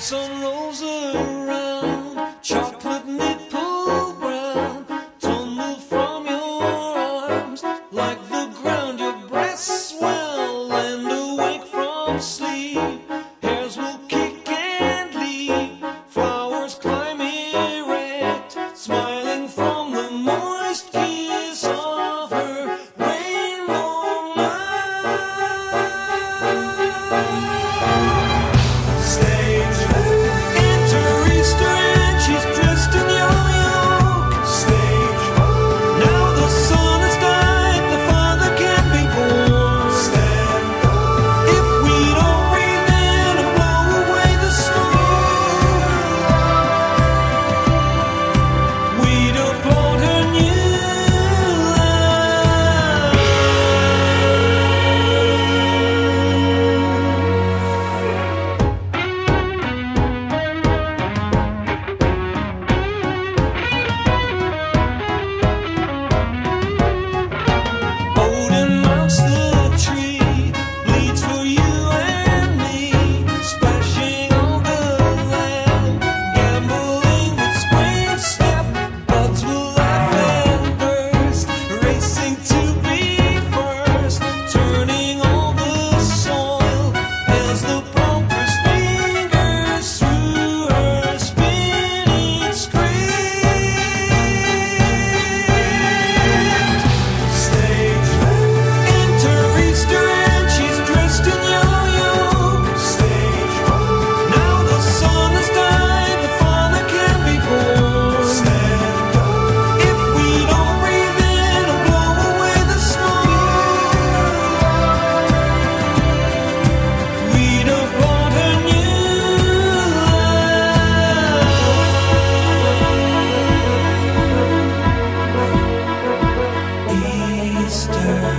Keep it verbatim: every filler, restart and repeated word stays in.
sun rolls around, chocolate nipple brown, tumble from your arms like the ground. Your breasts swell and awake from sleep. Hairs will kick and leap, flowers climb erect, smiling from the moist kiss of her rainbow mouth. Stage enter Easter and she's dressed in yo-yo. Stage now the sun has died, the father can be born. Stand up if we don't breathe in and blow away the storm. We'd applaud her new Odin mounts the tree, bleeds for you and me, splashing on the land, gambling with sprained step. Buds will laugh and burst, racing to be first, turning all the soil as the prompter's fingers through her spinning script. Stage enter Easter and she's dressed in yo-yo. Stage now the sun has died, the father can be born. Stand up if we don't breathe in and blow away the storm. We'd applaud her new life. Easter